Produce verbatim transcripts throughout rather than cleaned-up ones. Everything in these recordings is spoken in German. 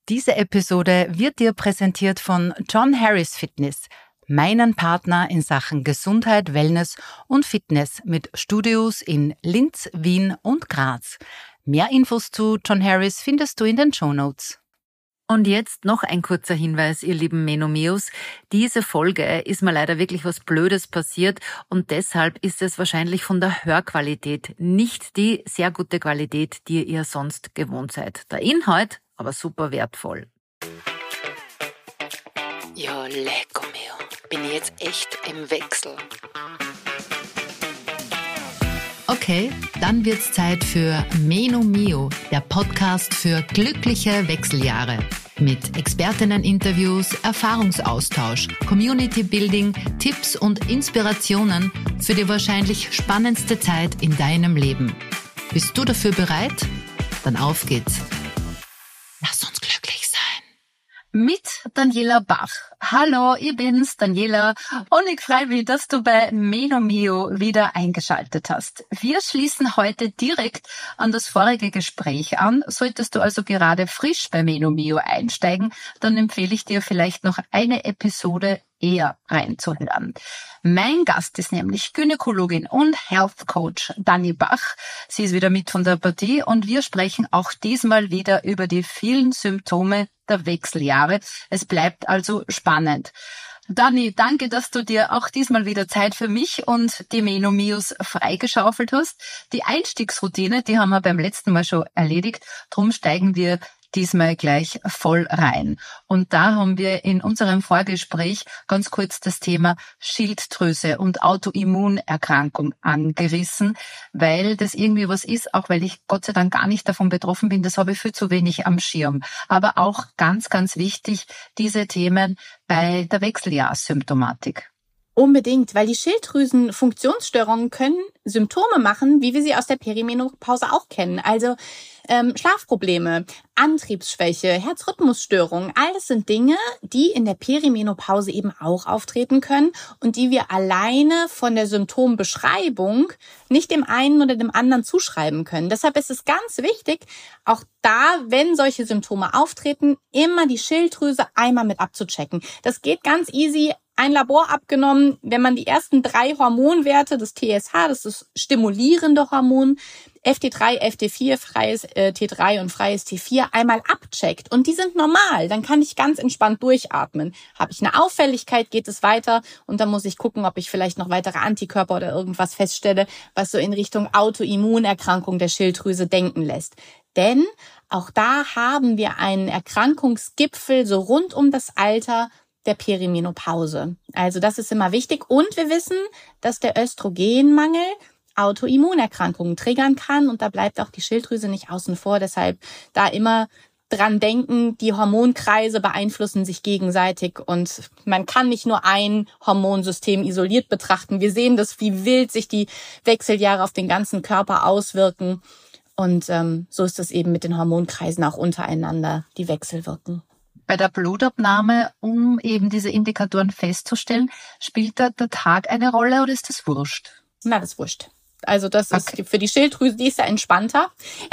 Diese Episode wird dir präsentiert von John Harris Fitness, meinen Partner in Sachen Gesundheit, Wellness und Fitness mit Studios in Linz, Wien und Graz. Mehr Infos zu John Harris findest du in den Shownotes. Und jetzt noch ein kurzer Hinweis, ihr lieben Menomeos. Diese Folge ist mir leider wirklich was Blödes passiert und deshalb ist es wahrscheinlich von der Hörqualität nicht die sehr gute Qualität, die ihr sonst gewohnt seid. Der Inhalt aber super wertvoll. Ja, lecco mio. Bin ich jetzt echt im Wechsel. Okay, dann wird's Zeit für Meno Mio, der Podcast für glückliche Wechseljahre. Mit Expertinnen-Interviews, Erfahrungsaustausch, Community-Building, Tipps und Inspirationen für die wahrscheinlich spannendste Zeit in deinem Leben. Bist du dafür bereit? Dann auf geht's. Lass uns glücklich sein. Mit Daniela Bach. Hallo, ich bin's, Daniela, und ich freue mich, dass du bei Meno Mio wieder eingeschaltet hast. Wir schließen heute direkt an das vorige Gespräch an. Solltest du also gerade frisch bei Meno Mio einsteigen, dann empfehle ich dir vielleicht noch eine Episode eher reinzuhören. Mein Gast ist nämlich Gynäkologin und Health Coach Dani Bach. Sie ist wieder mit von der Partie und wir sprechen auch diesmal wieder über die vielen Symptome der Wechseljahre. Es bleibt also spannend. Dani, danke, dass du dir auch diesmal wieder Zeit für mich und die Meno Mios freigeschaufelt hast. Die Einstiegsroutine, die haben wir beim letzten Mal schon erledigt. Drum steigen wir diesmal gleich voll rein. Und da haben wir in unserem Vorgespräch ganz kurz das Thema Schilddrüse und Autoimmunerkrankung angerissen, weil das irgendwie was ist, auch weil ich Gott sei Dank gar nicht davon betroffen bin, das habe ich viel zu wenig am Schirm. Aber auch ganz, ganz wichtig, diese Themen bei der Wechseljahrssymptomatik. Unbedingt, weil die Schilddrüsenfunktionsstörungen können Symptome machen, wie wir sie aus der Perimenopause auch kennen. Also ähm, Schlafprobleme, Antriebsschwäche, Herzrhythmusstörungen, all das sind Dinge, die in der Perimenopause eben auch auftreten können und die wir alleine von der Symptombeschreibung nicht dem einen oder dem anderen zuschreiben können. Deshalb ist es ganz wichtig, auch da, wenn solche Symptome auftreten, immer die Schilddrüse einmal mit abzuchecken. Das geht ganz easy. Ein Labor abgenommen, wenn man die ersten drei Hormonwerte, das T S H, das ist das stimulierende Hormon, F T drei, F T vier, freies äh, T drei und freies T vier, einmal abcheckt und die sind normal, dann kann ich ganz entspannt durchatmen. Habe ich eine Auffälligkeit, geht es weiter und dann muss ich gucken, ob ich vielleicht noch weitere Antikörper oder irgendwas feststelle, was so in Richtung Autoimmunerkrankung der Schilddrüse denken lässt. Denn auch da haben wir einen Erkrankungsgipfel so rund um das Alter der Perimenopause. Also das ist immer wichtig. Und wir wissen, dass der Östrogenmangel Autoimmunerkrankungen triggern kann. Und da bleibt auch die Schilddrüse nicht außen vor. Deshalb da immer dran denken, die Hormonkreise beeinflussen sich gegenseitig. Und man kann nicht nur ein Hormonsystem isoliert betrachten. Wir sehen das, wie wild sich die Wechseljahre auf den ganzen Körper auswirken. Und ähm, so ist es eben mit den Hormonkreisen auch untereinander, die wechselwirken. Bei der Blutabnahme, um eben diese Indikatoren festzustellen, spielt da der Tag eine Rolle oder ist das wurscht? Na, das ist wurscht. Also das okay. ist für die Schilddrüse, die ist ja entspannter.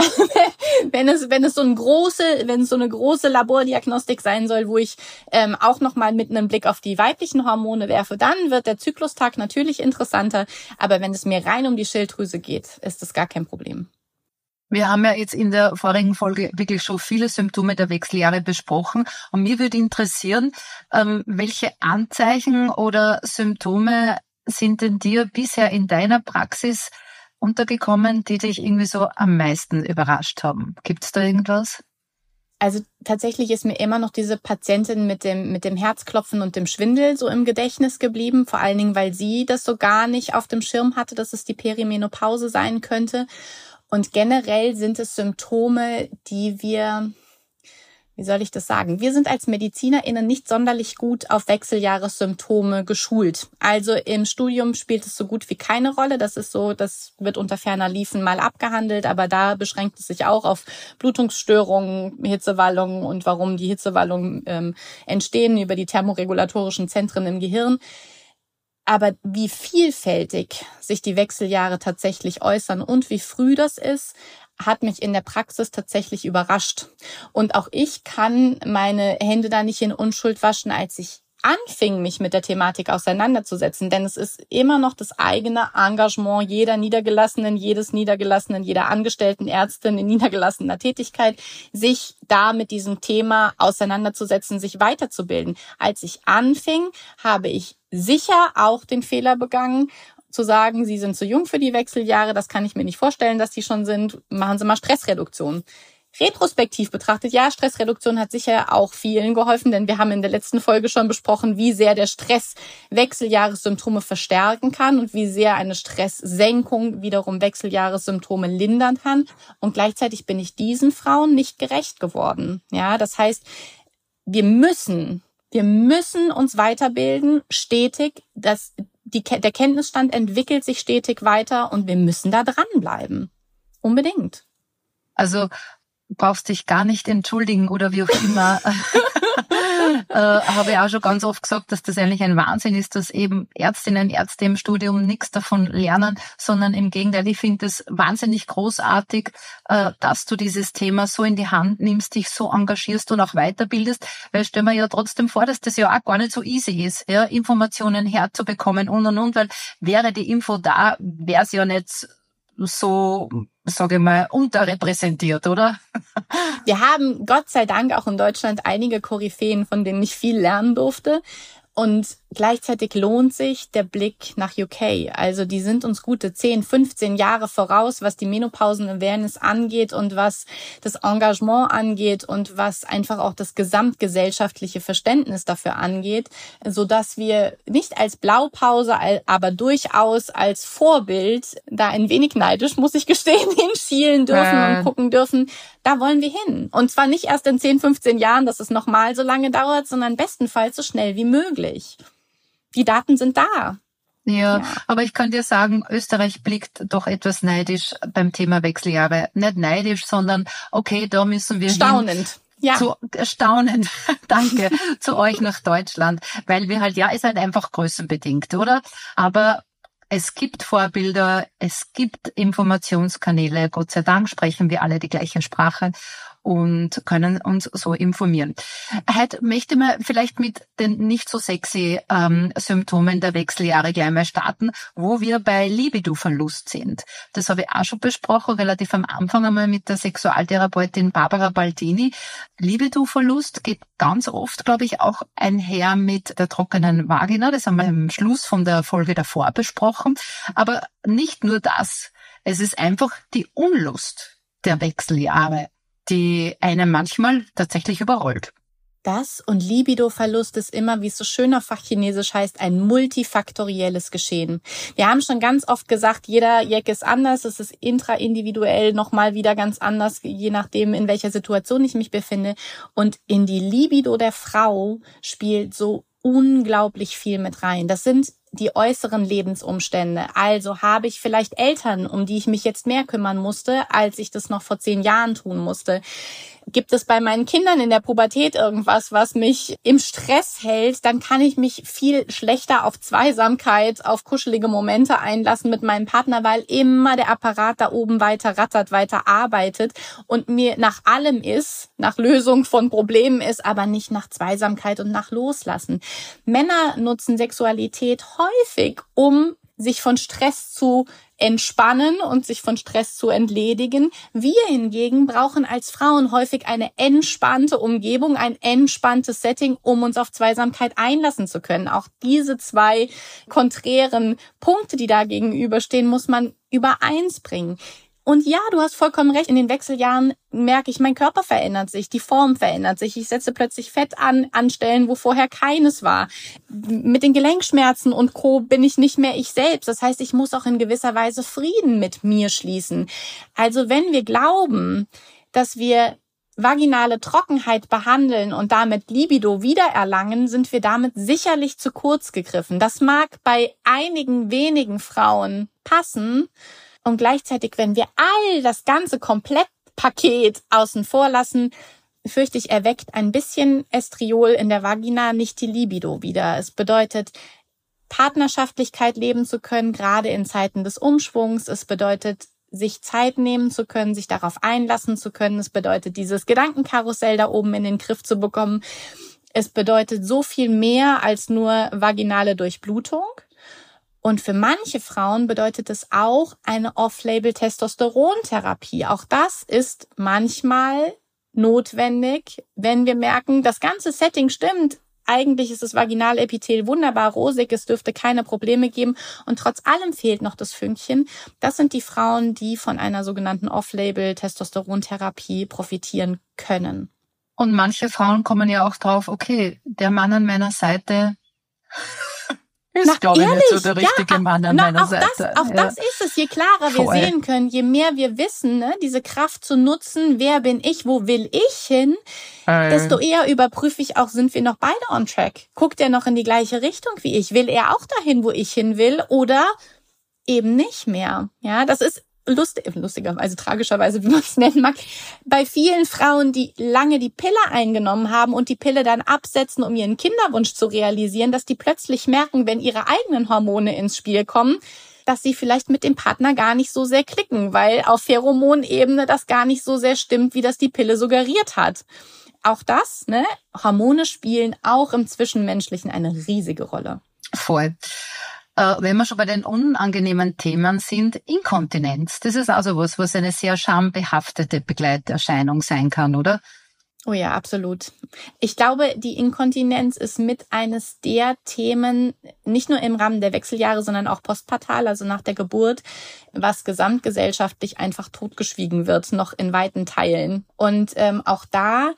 wenn es wenn es so eine große, wenn es so eine große Labordiagnostik sein soll, wo ich ähm, auch noch mal mit einem Blick auf die weiblichen Hormone werfe, dann wird der Zyklustag natürlich interessanter. Aber wenn es mir rein um die Schilddrüse geht, ist das gar kein Problem. Wir haben ja jetzt in der vorigen Folge wirklich schon viele Symptome der Wechseljahre besprochen. Und mir würde interessieren, welche Anzeichen oder Symptome sind denn dir bisher in deiner Praxis untergekommen, die dich irgendwie so am meisten überrascht haben? Gibt es da irgendwas? Also tatsächlich ist mir immer noch diese Patientin mit dem mit dem Herzklopfen und dem Schwindel so im Gedächtnis geblieben. Vor allen Dingen, weil sie das so gar nicht auf dem Schirm hatte, dass es die Perimenopause sein könnte. Und generell sind es Symptome, die wir, wie soll ich das sagen? Wir sind als MedizinerInnen nicht sonderlich gut auf Wechseljahressymptome geschult. Also im Studium spielt es so gut wie keine Rolle. Das ist so, das wird unter ferner Liefen mal abgehandelt, aber da beschränkt es sich auch auf Blutungsstörungen, Hitzewallungen und warum die Hitzewallungen ähm, entstehen über die thermoregulatorischen Zentren im Gehirn. Aber wie vielfältig sich die Wechseljahre tatsächlich äußern und wie früh das ist, hat mich in der Praxis tatsächlich überrascht. Und auch ich kann meine Hände da nicht in Unschuld waschen, als ich anfing, mich mit der Thematik auseinanderzusetzen. Denn es ist immer noch das eigene Engagement jeder Niedergelassenen, jedes Niedergelassenen, jeder angestellten Ärztin in niedergelassener Tätigkeit, sich da mit diesem Thema auseinanderzusetzen, sich weiterzubilden. Als ich anfing, habe ich sicher auch den Fehler begangen, zu sagen, Sie sind zu jung für die Wechseljahre, das kann ich mir nicht vorstellen, dass die schon sind, machen Sie mal Stressreduktion. Retrospektiv betrachtet, ja, Stressreduktion hat sicher auch vielen geholfen, denn wir haben in der letzten Folge schon besprochen, wie sehr der Stress Wechseljahressymptome verstärken kann und wie sehr eine Stresssenkung wiederum Wechseljahressymptome lindern kann. Und gleichzeitig bin ich diesen Frauen nicht gerecht geworden. Ja, das heißt, wir müssen, wir müssen uns weiterbilden, stetig. Das, die, der Kenntnisstand entwickelt sich stetig weiter und wir müssen da dranbleiben. Unbedingt. Also brauchst dich gar nicht entschuldigen oder wie auch immer. äh, habe ich auch schon ganz oft gesagt, dass das eigentlich ein Wahnsinn ist, dass eben Ärztinnen, Ärzte im Studium nichts davon lernen, sondern im Gegenteil, ich finde es wahnsinnig großartig, äh, dass du dieses Thema so in die Hand nimmst, dich so engagierst und auch weiterbildest, weil stell mir ja trotzdem vor, dass das ja auch gar nicht so easy ist, ja, Informationen herzubekommen und und und, weil wäre die Info da, wäre es ja nicht so, sage ich mal, unterrepräsentiert, oder? Wir haben Gott sei Dank auch in Deutschland einige Koryphäen, von denen ich viel lernen durfte. Und gleichzeitig lohnt sich der Blick nach U K. Also die sind uns gute zehn, fünfzehn Jahre voraus, was die Menopausen-Awareness angeht und was das Engagement angeht und was einfach auch das gesamtgesellschaftliche Verständnis dafür angeht, sodass wir nicht als Blaupause, aber durchaus als Vorbild da ein wenig neidisch, muss ich gestehen, hinschielen dürfen äh. und gucken dürfen, da wollen wir hin. Und zwar nicht erst in zehn, fünfzehn Jahren, dass es nochmal so lange dauert, sondern bestenfalls so schnell wie möglich. Die Daten sind da. Ja, ja, aber ich kann dir sagen, Österreich blickt doch etwas neidisch beim Thema Wechseljahre. Nicht neidisch, sondern okay, da müssen wir staunend. Hin. Ja. Zu, staunend, danke, zu euch nach Deutschland. Weil wir halt, ja, ist halt einfach größenbedingt, oder? Aber es gibt Vorbilder, es gibt Informationskanäle. Gott sei Dank sprechen wir alle die gleiche Sprache und können uns so informieren. Heute möchte man vielleicht mit den nicht so sexy ähm, Symptomen der Wechseljahre gleich mal starten, wo wir bei Libido-Verlust sind. Das habe ich auch schon besprochen, relativ am Anfang einmal mit der Sexualtherapeutin Barbara Baldini. Libido-Verlust geht ganz oft, glaube ich, auch einher mit der trockenen Vagina. Das haben wir am Schluss von der Folge davor besprochen. Aber nicht nur das. Es ist einfach die Unlust der Wechseljahre, die einen manchmal tatsächlich überrollt. Das und Libido-Verlust ist immer, wie es so schön auf Fachchinesisch heißt, ein multifaktorielles Geschehen. Wir haben schon ganz oft gesagt, jeder Jack ist anders, es ist intraindividuell nochmal wieder ganz anders, je nachdem, in welcher Situation ich mich befinde. Und in die Libido der Frau spielt so unglaublich viel mit rein. Das sind die äußeren Lebensumstände. Also habe ich vielleicht Eltern, um die ich mich jetzt mehr kümmern musste, als ich das noch vor zehn Jahren tun musste. Gibt es bei meinen Kindern in der Pubertät irgendwas, was mich im Stress hält, dann kann ich mich viel schlechter auf Zweisamkeit, auf kuschelige Momente einlassen mit meinem Partner, weil immer der Apparat da oben weiter rattert, weiter arbeitet und mir nach allem ist, nach Lösung von Problemen ist, aber nicht nach Zweisamkeit und nach Loslassen. Männer nutzen Sexualität häufig, um sich von Stress zu entspannen und sich von Stress zu entledigen. Wir hingegen brauchen als Frauen häufig eine entspannte Umgebung, ein entspanntes Setting, um uns auf Zweisamkeit einlassen zu können. Auch diese zwei konträren Punkte, die da gegenüberstehen, muss man übereins bringen. Und ja, du hast vollkommen recht, in den Wechseljahren merke ich, mein Körper verändert sich, die Form verändert sich. Ich setze plötzlich Fett an, an Stellen, wo vorher keines war. Mit den Gelenkschmerzen und Co. bin ich nicht mehr ich selbst. Das heißt, ich muss auch in gewisser Weise Frieden mit mir schließen. Also wenn wir glauben, dass wir vaginale Trockenheit behandeln und damit Libido wiedererlangen, sind wir damit sicherlich zu kurz gegriffen. Das mag bei einigen wenigen Frauen passen. Und gleichzeitig, wenn wir all das ganze Komplettpaket außen vor lassen, fürchte ich, erweckt ein bisschen Estriol in der Vagina nicht die Libido wieder. Es bedeutet, Partnerschaftlichkeit leben zu können, gerade in Zeiten des Umschwungs. Es bedeutet, sich Zeit nehmen zu können, sich darauf einlassen zu können. Es bedeutet, dieses Gedankenkarussell da oben in den Griff zu bekommen. Es bedeutet so viel mehr als nur vaginale Durchblutung. Und für manche Frauen bedeutet es auch eine Off-Label-Testosterontherapie. Auch das ist manchmal notwendig, wenn wir merken, das ganze Setting stimmt. Eigentlich ist das Vaginalepithel wunderbar rosig, es dürfte keine Probleme geben und trotz allem fehlt noch das Fünkchen. Das sind die Frauen, die von einer sogenannten Off-Label-Testosterontherapie profitieren können. Und manche Frauen kommen ja auch drauf, okay, der Mann an meiner Seite ist, glaube ich, nicht so der richtige ja, Mann an na, meiner auch Seite. Das, auch ja. das ist es. Je klarer Voll. wir sehen können, je mehr wir wissen, ne, diese Kraft zu nutzen, wer bin ich, wo will ich hin, äh. desto eher überprüfe ich auch, sind wir noch beide on track? Guckt er noch in die gleiche Richtung wie ich? Will er auch dahin, wo ich hin will oder eben nicht mehr? Ja, das ist lustig, lustigerweise, tragischerweise, wie man es nennen mag, bei vielen Frauen, die lange die Pille eingenommen haben und die Pille dann absetzen, um ihren Kinderwunsch zu realisieren, dass die plötzlich merken, wenn ihre eigenen Hormone ins Spiel kommen, dass sie vielleicht mit dem Partner gar nicht so sehr klicken, weil auf Pheromonebene das gar nicht so sehr stimmt, wie das die Pille suggeriert hat. Auch das, ne, Hormone spielen auch im Zwischenmenschlichen eine riesige Rolle. Voll. Äh, wenn wir schon bei den unangenehmen Themen sind, Inkontinenz. Das ist also was, was eine sehr schambehaftete Begleiterscheinung sein kann, oder? Oh ja, absolut. Ich glaube, die Inkontinenz ist mit eines der Themen, nicht nur im Rahmen der Wechseljahre, sondern auch postpartal, also nach der Geburt, was gesamtgesellschaftlich einfach totgeschwiegen wird, noch in weiten Teilen. Und ähm, auch da,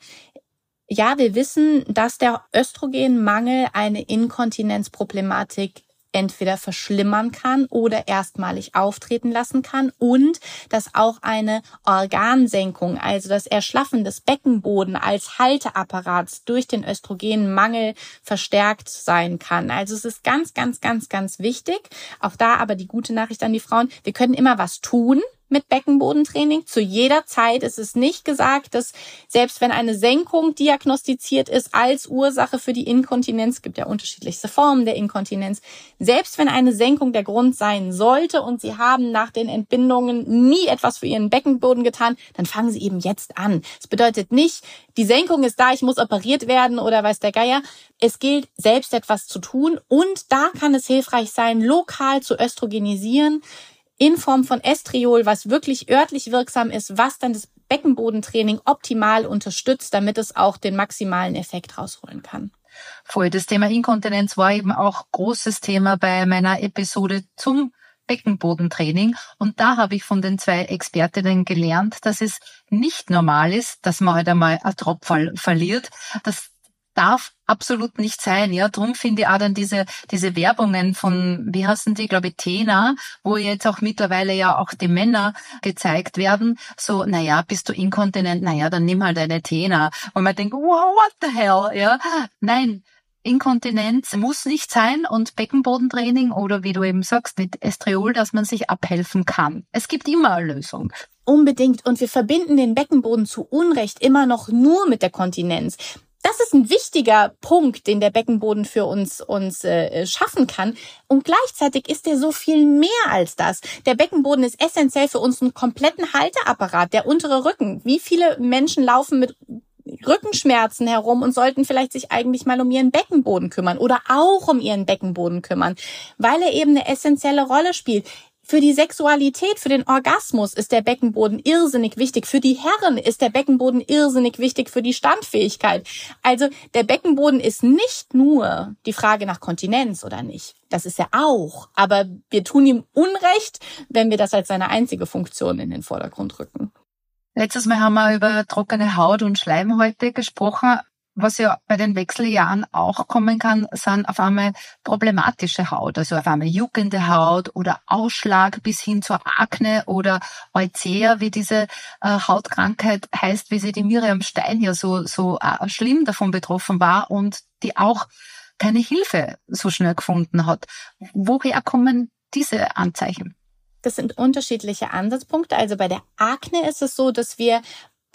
ja, wir wissen, dass der Östrogenmangel eine Inkontinenzproblematik entweder verschlimmern kann oder erstmalig auftreten lassen kann und dass auch eine Organsenkung, also das Erschlaffen des Beckenboden als Halteapparats durch den Östrogenmangel verstärkt sein kann. Also es ist ganz, ganz, ganz, ganz wichtig. Auch da aber die gute Nachricht an die Frauen, wir können immer was tun mit Beckenbodentraining. Zu jeder Zeit ist es nicht gesagt, dass selbst wenn eine Senkung diagnostiziert ist als Ursache für die Inkontinenz, es gibt ja unterschiedlichste Formen der Inkontinenz, selbst wenn eine Senkung der Grund sein sollte und Sie haben nach den Entbindungen nie etwas für Ihren Beckenboden getan, dann fangen Sie eben jetzt an. Das bedeutet nicht, die Senkung ist da, ich muss operiert werden oder weiß der Geier. Es gilt, selbst etwas zu tun und da kann es hilfreich sein, lokal zu östrogenisieren, in Form von Estriol, was wirklich örtlich wirksam ist, was dann das Beckenbodentraining optimal unterstützt, damit es auch den maximalen Effekt rausholen kann. Voll, das Thema Inkontinenz war eben auch großes Thema bei meiner Episode zum Beckenbodentraining. Und da habe ich von den zwei Expertinnen gelernt, dass es nicht normal ist, dass man halt einmal ein Tropferl verliert. Das darf absolut nicht sein, ja. Drum finde ich auch dann diese, diese Werbungen von, wie heißen die, glaube ich, Tena, wo jetzt auch mittlerweile ja auch die Männer gezeigt werden. So, naja, bist du inkontinent? Naja, dann nimm halt eine Tena. Und man denkt, wow, what the hell, ja. Nein. Inkontinenz muss nicht sein und Beckenbodentraining oder wie du eben sagst, mit Estriol, dass man sich abhelfen kann. Es gibt immer eine Lösung. Unbedingt. Und wir verbinden den Beckenboden zu Unrecht immer noch nur mit der Kontinenz. Das ist ein wichtiger Punkt, den der Beckenboden für uns uns äh, schaffen kann. Und gleichzeitig ist er so viel mehr als das. Der Beckenboden ist essentiell für unseren kompletten Halteapparat, der untere Rücken. Wie viele Menschen laufen mit Rückenschmerzen herum und sollten vielleicht sich eigentlich mal um ihren Beckenboden kümmern oder auch um ihren Beckenboden kümmern, weil er eben eine essentielle Rolle spielt. Für die Sexualität, für den Orgasmus ist der Beckenboden irrsinnig wichtig. Für die Herren ist der Beckenboden irrsinnig wichtig für die Standfähigkeit. Also der Beckenboden ist nicht nur die Frage nach Kontinenz oder nicht. Das ist er auch. Aber wir tun ihm Unrecht, wenn wir das als seine einzige Funktion in den Vordergrund rücken. Letztes Mal haben wir über trockene Haut und Schleimhäute gesprochen. Was ja bei den Wechseljahren auch kommen kann, sind auf einmal problematische Haut, also auf einmal juckende Haut oder Ausschlag bis hin zur Akne oder Eucea, wie diese äh, Hautkrankheit heißt, wie sie die Miriam Stein ja so so äh, schlimm davon betroffen war und die auch keine Hilfe so schnell gefunden hat. Woher kommen diese Anzeichen? Das sind unterschiedliche Ansatzpunkte. Also bei der Akne ist es so, dass wir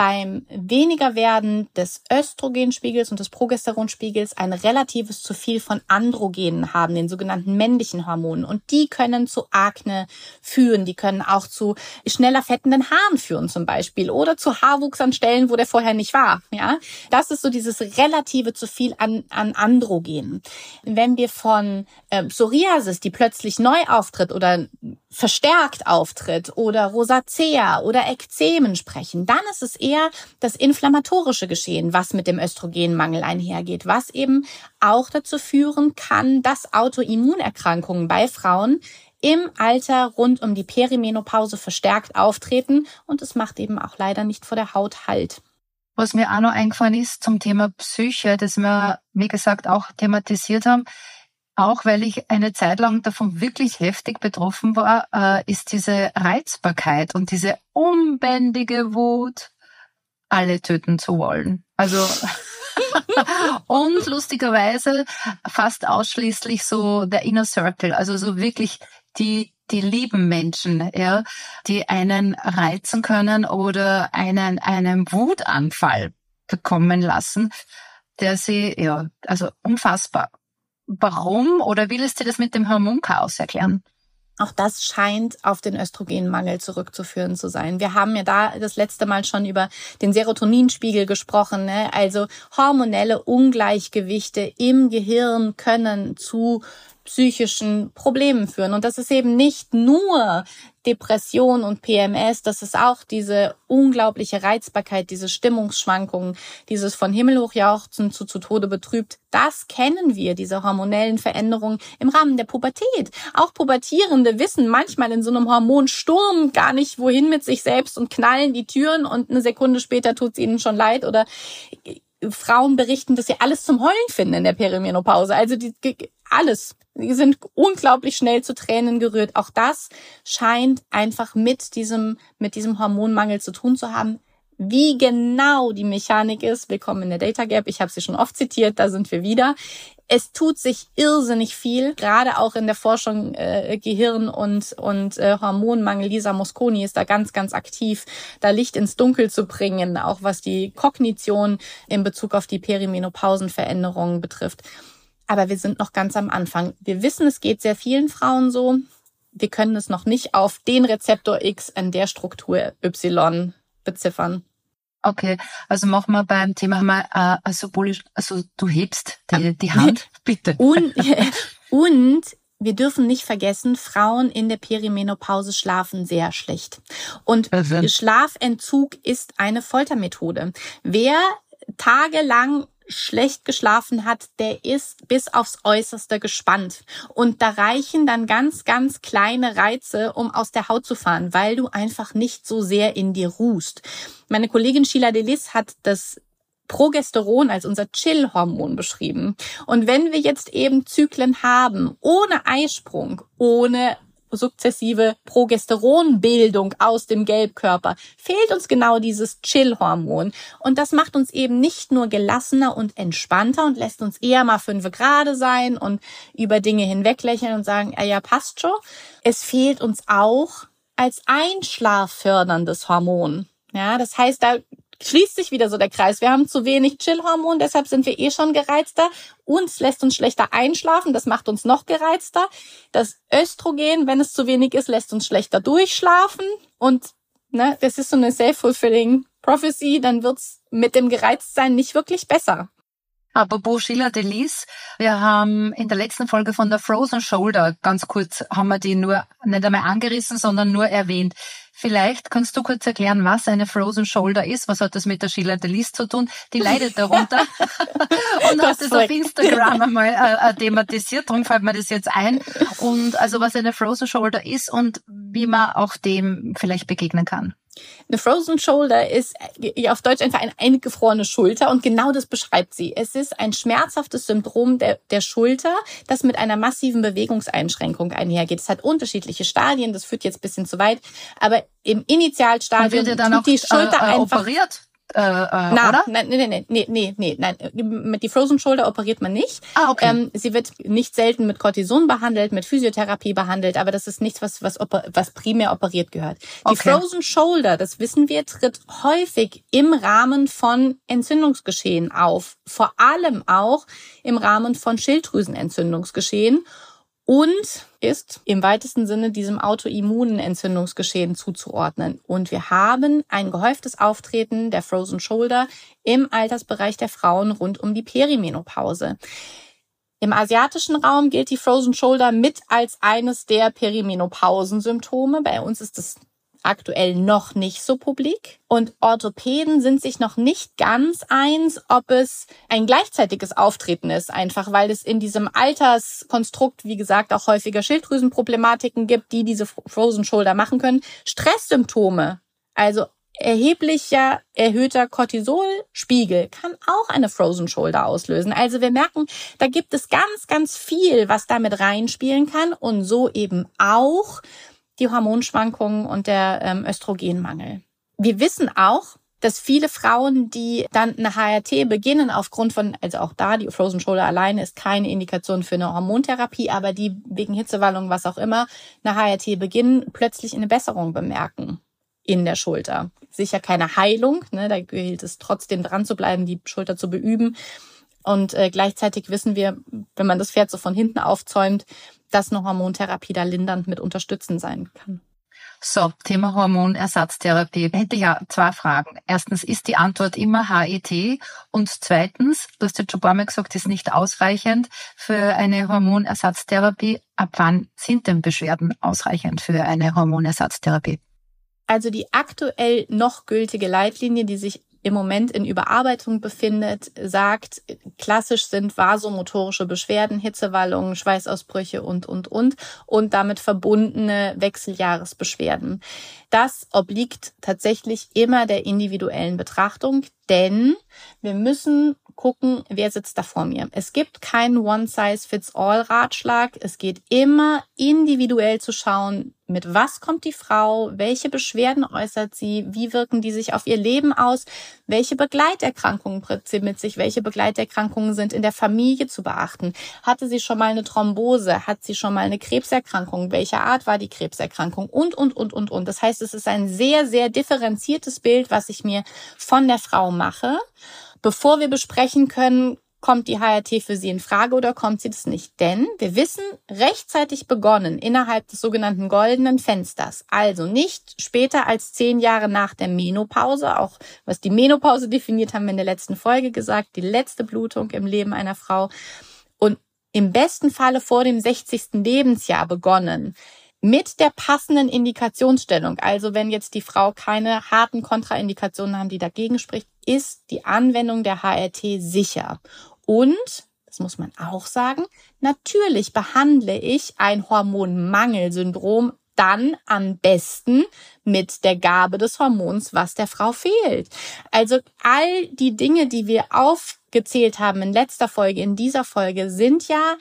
beim Wenigerwerden des Östrogenspiegels und des Progesteronspiegels ein relatives zu viel von Androgenen haben, den sogenannten männlichen Hormonen. Und die können zu Akne führen. Die können auch zu schneller fettenden Haaren führen zum Beispiel oder zu Haarwuchs an Stellen, wo der vorher nicht war. Ja, das ist so dieses relative zu viel an, an Androgenen. Wenn wir von äh, Psoriasis, die plötzlich neu auftritt oder verstärkt auftritt, oder Rosacea oder Ekzemen sprechen, dann ist es eher das inflammatorische Geschehen, was mit dem Östrogenmangel einhergeht, was eben auch dazu führen kann, dass Autoimmunerkrankungen bei Frauen im Alter rund um die Perimenopause verstärkt auftreten, und es macht eben auch leider nicht vor der Haut Halt. Was mir auch noch eingefallen ist zum Thema Psyche, das wir, wie gesagt, auch thematisiert haben, auch weil ich eine Zeit lang davon wirklich heftig betroffen war, äh, ist diese Reizbarkeit und diese unbändige Wut, alle töten zu wollen. Also und lustigerweise fast ausschließlich so der Inner Circle, also so wirklich die die lieben Menschen, ja, die einen reizen können oder einen einen Wutanfall bekommen lassen, der sie, ja, also unfassbar. Warum oder wie lässt sich das mit dem Hormonchaos erklären? Auch das scheint auf den Östrogenmangel zurückzuführen zu sein. Wir haben ja da das letzte Mal schon über den Serotoninspiegel gesprochen, ne? Also hormonelle Ungleichgewichte im Gehirn können zu psychischen Problemen führen. Und das ist eben nicht nur Depression und P M S, das ist auch diese unglaubliche Reizbarkeit, diese Stimmungsschwankungen, dieses von Himmel hoch jauchzen zu zu Tode betrübt. Das kennen wir, diese hormonellen Veränderungen im Rahmen der Pubertät. Auch Pubertierende wissen manchmal in so einem Hormonsturm gar nicht, wohin mit sich selbst, und knallen die Türen und eine Sekunde später tut es ihnen schon leid. Oder Frauen berichten, dass sie alles zum Heulen finden in der Perimenopause. Also die, alles. Die sind unglaublich schnell zu Tränen gerührt. Auch das scheint einfach mit diesem, mit diesem Hormonmangel zu tun zu haben. Wie genau die Mechanik ist, willkommen in der Data Gap. Ich habe sie schon oft zitiert, da sind wir wieder. Es tut sich irrsinnig viel, gerade auch in der Forschung äh, Gehirn und und äh, Hormonmangel. Lisa Mosconi ist da ganz, ganz aktiv, da Licht ins Dunkel zu bringen, auch was die Kognition in Bezug auf die Perimenopausenveränderungen betrifft. Aber wir sind noch ganz am Anfang. Wir wissen, es geht sehr vielen Frauen so. Wir können es noch nicht auf den Rezeptor X in der Struktur Y beziffern. Okay, also machen wir beim Thema mal äh, symbolisch, also du hebst die, die Hand, bitte. Und, und wir dürfen nicht vergessen, Frauen in der Perimenopause schlafen sehr schlecht. Und also. Schlafentzug ist eine Foltermethode. Wer tagelang schlecht geschlafen hat, der ist bis aufs Äußerste gespannt. Und da reichen dann ganz, ganz kleine Reize, um aus der Haut zu fahren, weil du einfach nicht so sehr in dir ruhst. Meine Kollegin Sheila Delis hat das Progesteron als unser Chill-Hormon beschrieben. Und wenn wir jetzt eben Zyklen haben, ohne Eisprung, ohne sukzessive Progesteronbildung aus dem Gelbkörper, fehlt uns genau dieses Chill-Hormon. Und das macht uns eben nicht nur gelassener und entspannter und lässt uns eher mal fünf Grade sein und über Dinge hinweglächeln und sagen, ja, ja, passt schon. Es fehlt uns auch als einschlafförderndes Hormon. Ja, das heißt, da schließt sich wieder so der Kreis. Wir haben zu wenig Chill-Hormon, deshalb sind wir eh schon gereizter. Uns lässt uns schlechter einschlafen, das macht uns noch gereizter. Das Östrogen, wenn es zu wenig ist, lässt uns schlechter durchschlafen. Und ne, das ist so eine self-fulfilling prophecy, dann wird's mit dem Gereiztsein nicht wirklich besser. Apropos Sheila Delis, wir haben in der letzten Folge von der Frozen Shoulder, ganz kurz, haben wir die nur nicht einmal angerissen, sondern nur erwähnt. Vielleicht kannst du kurz erklären, was eine Frozen Shoulder ist. Was hat das mit der Sheila Delis zu tun? Die leidet darunter und hat das auf Instagram einmal äh, thematisiert. Darum fällt mir das jetzt ein. Und also was eine Frozen Shoulder ist und wie man auch dem vielleicht begegnen kann. Eine Frozen Shoulder ist auf Deutsch einfach eine eingefrorene Schulter und genau das beschreibt sie. Es ist ein schmerzhaftes Syndrom der, der Schulter, das mit einer massiven Bewegungseinschränkung einhergeht. Es hat unterschiedliche Stadien, das führt jetzt ein bisschen zu weit, aber im Initialstadium wird ja dann tut auch, die Schulter äh, äh, einfach operiert. äh, äh, Na, oder? Nein, nee, nee, nee, nee, nee, nein. Mit die Frozen Shoulder operiert man nicht. Ah, okay. Ähm, sie wird nicht selten mit Cortison behandelt, mit Physiotherapie behandelt, aber das ist nichts, was was, was primär operiert gehört. Die Okay. Frozen Shoulder, das wissen wir, tritt häufig im Rahmen von Entzündungsgeschehen auf. Vor allem auch im Rahmen von Schilddrüsenentzündungsgeschehen. Und ist im weitesten Sinne diesem autoimmunen Entzündungsgeschehen zuzuordnen. Und wir haben ein gehäuftes Auftreten der Frozen Shoulder im Altersbereich der Frauen rund um die Perimenopause. Im asiatischen Raum gilt die Frozen Shoulder mit als eines der Perimenopausensymptome. Bei uns ist es aktuell noch nicht so publik. Und Orthopäden sind sich noch nicht ganz eins, ob es ein gleichzeitiges Auftreten ist, einfach weil es in diesem Alterskonstrukt, wie gesagt, auch häufiger Schilddrüsenproblematiken gibt, die diese Frozen Shoulder machen können. Stresssymptome, also erheblicher erhöhter Cortisolspiegel, kann auch eine Frozen Shoulder auslösen. Also wir merken, da gibt es ganz, ganz viel, was damit reinspielen kann und so eben auch die Hormonschwankungen und der ähm, Östrogenmangel. Wir wissen auch, dass viele Frauen, die dann eine H R T beginnen, aufgrund von, also auch da, die Frozen Shoulder alleine ist keine Indikation für eine Hormontherapie, aber die wegen Hitzewallung, was auch immer, eine H R T beginnen, plötzlich eine Besserung bemerken in der Schulter. Sicher keine Heilung, ne, da gilt es trotzdem dran zu bleiben, die Schulter zu beüben. Und äh, gleichzeitig wissen wir, wenn man das Pferd so von hinten aufzäumt, dass eine Hormontherapie da lindernd mit unterstützend sein kann. So, Thema Hormonersatztherapie. Hätte ich ja zwei Fragen. Erstens, ist die Antwort immer H E T? Und zweitens, du hast jetzt schon ein paar Mal gesagt, ist nicht ausreichend für eine Hormonersatztherapie. Ab wann sind denn Beschwerden ausreichend für eine Hormonersatztherapie? Also die aktuell noch gültige Leitlinie, die sich im Moment in Überarbeitung befindet, sagt, klassisch sind vasomotorische Beschwerden, Hitzewallungen, Schweißausbrüche und, und, und und damit verbundene Wechseljahresbeschwerden. Das obliegt tatsächlich immer der individuellen Betrachtung, denn wir müssen gucken, wer sitzt da vor mir. Es gibt keinen One-Size-Fits-All-Ratschlag. Es geht immer individuell zu schauen, mit was kommt die Frau, welche Beschwerden äußert sie, wie wirken die sich auf ihr Leben aus, welche Begleiterkrankungen bringt sie mit sich, welche Begleiterkrankungen sind in der Familie zu beachten. Hatte sie schon mal eine Thrombose, hat sie schon mal eine Krebserkrankung, welche Art war die Krebserkrankung und, und, und, und, und. Das heißt, es ist ein sehr, sehr differenziertes Bild, was ich mir von der Frau mache, bevor wir besprechen können, kommt die H R T für sie in Frage oder kommt sie das nicht? Denn wir wissen, rechtzeitig begonnen innerhalb des sogenannten goldenen Fensters, also nicht später als zehn Jahre nach der Menopause, auch was die Menopause definiert, haben wir in der letzten Folge gesagt, die letzte Blutung im Leben einer Frau und im besten Falle vor dem sechzigsten Lebensjahr begonnen. Mit der passenden Indikationsstellung, also wenn jetzt die Frau keine harten Kontraindikationen haben, die dagegen spricht, ist die Anwendung der H R T sicher. Und, das muss man auch sagen, natürlich behandle ich ein Hormonmangelsyndrom dann am besten mit der Gabe des Hormons, was der Frau fehlt. Also all die Dinge, die wir aufgezählt haben in letzter Folge, in dieser Folge, sind ja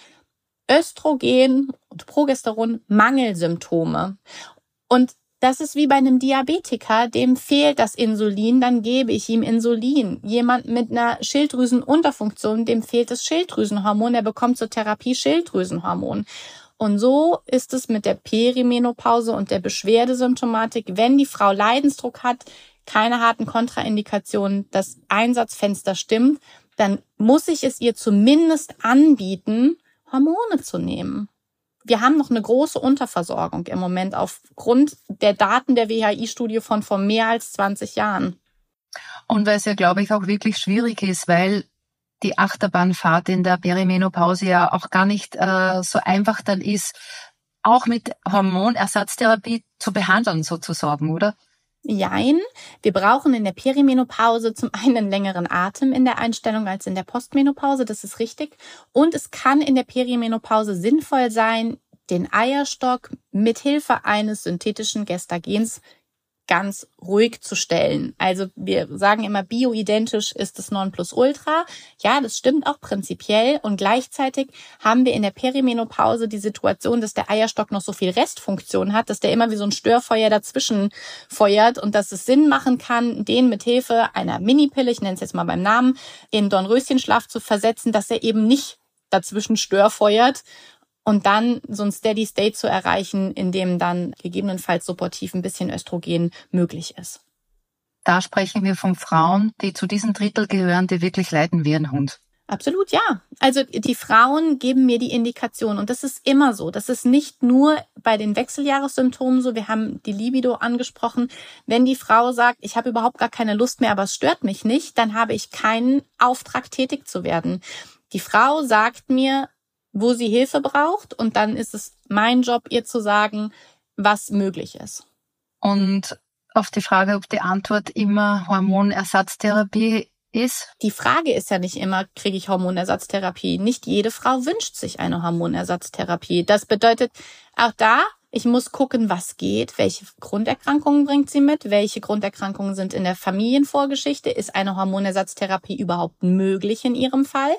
Östrogen und Progesteron Mangelsymptome. Und das ist wie bei einem Diabetiker, dem fehlt das Insulin, dann gebe ich ihm Insulin. Jemand mit einer Schilddrüsenunterfunktion, dem fehlt das Schilddrüsenhormon, der bekommt zur Therapie Schilddrüsenhormon. Und so ist es mit der Perimenopause und der Beschwerdesymptomatik. Wenn die Frau Leidensdruck hat, keine harten Kontraindikationen, das Einsatzfenster stimmt, dann muss ich es ihr zumindest anbieten, Hormone zu nehmen. Wir haben noch eine große Unterversorgung im Moment aufgrund der Daten der W H I-Studie von vor mehr als zwanzig Jahren. Und weil es ja, glaube ich, auch wirklich schwierig ist, weil die Achterbahnfahrt in der Perimenopause ja auch gar nicht äh, so einfach dann ist, auch mit Hormonersatztherapie zu behandeln sozusagen, oder? Jein. Wir brauchen in der Perimenopause zum einen einen längeren Atem in der Einstellung als in der Postmenopause, das ist richtig. Und es kann in der Perimenopause sinnvoll sein, den Eierstock mithilfe eines synthetischen Gestagens ganz ruhig zu stellen. Also wir sagen immer, bioidentisch ist das Nonplusultra. Ja, das stimmt auch prinzipiell. Und gleichzeitig haben wir in der Perimenopause die Situation, dass der Eierstock noch so viel Restfunktion hat, dass der immer wie so ein Störfeuer dazwischen feuert und dass es Sinn machen kann, den mit Hilfe einer Minipille, ich nenne es jetzt mal beim Namen, in Dornröschenschlaf zu versetzen, dass er eben nicht dazwischen störfeuert. Und dann so ein Steady State zu erreichen, in dem dann gegebenenfalls supportiv ein bisschen Östrogen möglich ist. Da sprechen wir von Frauen, die zu diesem Drittel gehören, die wirklich leiden wie ein Hund. Absolut, ja. Also die Frauen geben mir die Indikation. Und das ist immer so. Das ist nicht nur bei den Wechseljahressymptomen so. Wir haben die Libido angesprochen. Wenn die Frau sagt, ich habe überhaupt gar keine Lust mehr, aber es stört mich nicht, dann habe ich keinen Auftrag, tätig zu werden. Die Frau sagt mir, wo sie Hilfe braucht, und dann ist es mein Job, ihr zu sagen, was möglich ist. Und auf die Frage, ob die Antwort immer Hormonersatztherapie ist? Die Frage ist ja nicht immer, kriege ich Hormonersatztherapie? Nicht jede Frau wünscht sich eine Hormonersatztherapie. Das bedeutet, auch da, ich muss gucken, was geht, welche Grunderkrankungen bringt sie mit, welche Grunderkrankungen sind in der Familienvorgeschichte, ist eine Hormonersatztherapie überhaupt möglich in ihrem Fall?